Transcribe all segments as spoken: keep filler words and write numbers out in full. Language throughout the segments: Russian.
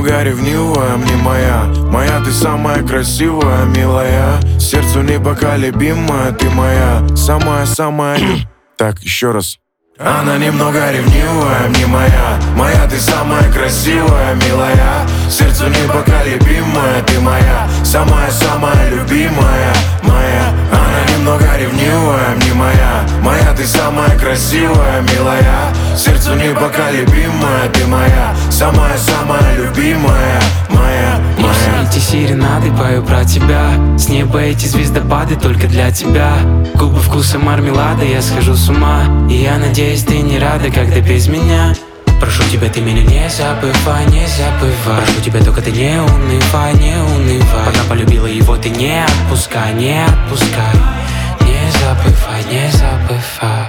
немного ревнивая, мне моя. Моя, ты самая красивая, милая. Сердцу непоколебимая, ты моя. Самая-самая. Так, еще раз. Она немного ревнивая, мне моя. Моя, ты самая красивая, милая. Сердцу непоколебимая, ты моя. Самая-самая любимая, моя. Она немного ревнивая, мне моя. Моя, ты самая красивая, милая. Сердцу непоколебимая, ты моя. Самая-самая любимая, моя, моя. Эти серенады пою про тебя. С неба эти звездопады только для тебя. Губы вкуса мармелада, я схожу с ума. И я надеюсь, ты не рада, когда без меня. Прошу тебя, ты меня не забывай, не забывай. Прошу тебя, только ты не унывай, не унывай. Пока полюбила его, ты не отпускай, не отпускай. Не забывай, не забывай.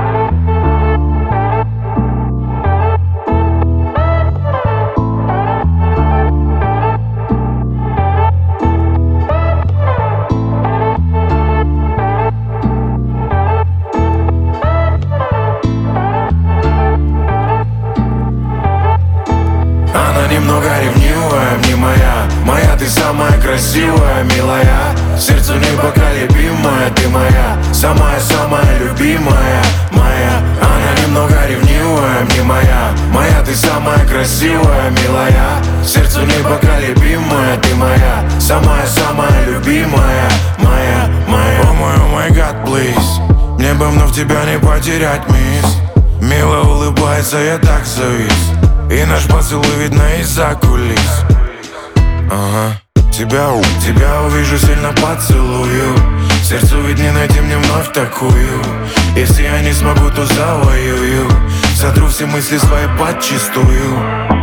Она немного ревнивая, мне моя. Моя, ты самая красивая, милая. Сердцу непоколебимая, ты моя. Самая-самая любимая, моя. Она немного ревнивая, мне моя. Моя, ты самая красивая, милая. Сердцу непоколебимая, ты моя. Самая-самая любимая, моя, моя. О мой, о мой гад, please. Мне бы вновь тебя не потерять, мисс. Мило улыбается, я так завис. И наш поцелуй видно из-за кулис. Ага. Тебя, тебя увижу, сильно поцелую. Сердцу ведь не найти мне вновь такую. Если я не смогу, то завоюю. Сотру все мысли свои подчистую.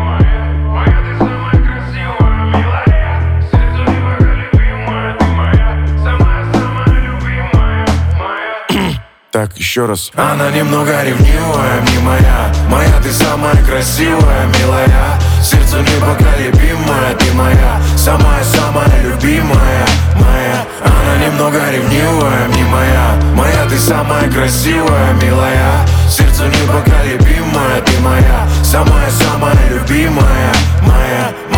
Так, еще раз. Она немного ревнивая, мне моя. Моя, ты самая красивая, милая. Сердцу непоколебимая, ты моя. Самая-самая любимая, моя. Она немного ревнивая, мне моя. Моя, ты самая красивая, милая. Сердцу непоколебимая, ты моя. Самая-самая любимая, моя.